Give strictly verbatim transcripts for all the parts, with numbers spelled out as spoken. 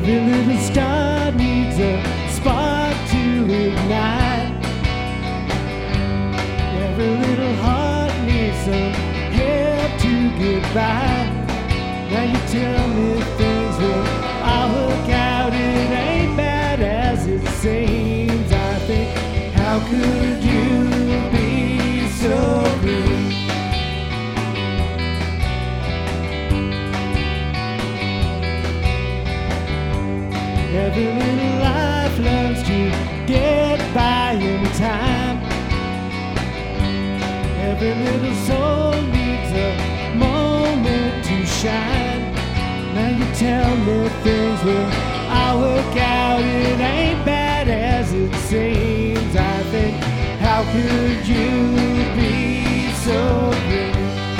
Every little star needs a spark to ignite. Every little heart needs some help to get by. Now you tell me things will all work out. It ain't bad as it seems. I think, how could you be so green? Every little life learns to get by in time. Every little soul needs a moment to shine. Now you tell me things will all work out. It ain't bad as it seems. I think, how could you be so green?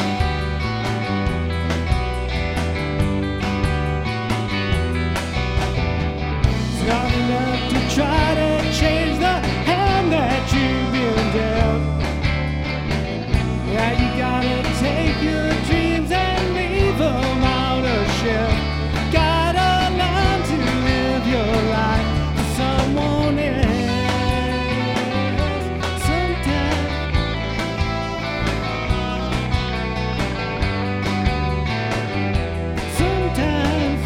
It's not enough to try to change the hand that you've been dealt. Yeah, you gotta take your dreams and leave them on a shelf. Gotta learn to live your life for someone else. Sometimes, sometimes,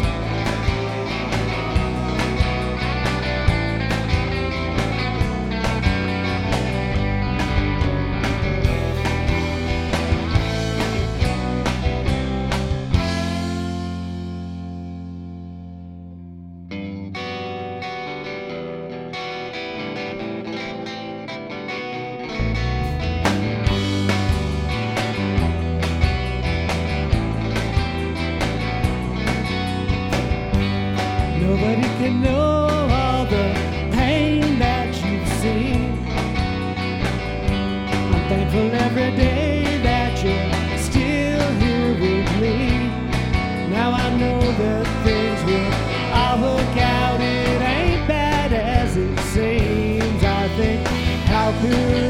nobody can know all the pain that you've seen. I'm thankful every day that you're still here with me. Now I know that things will all work out. It ain't bad as it seems. I think, how could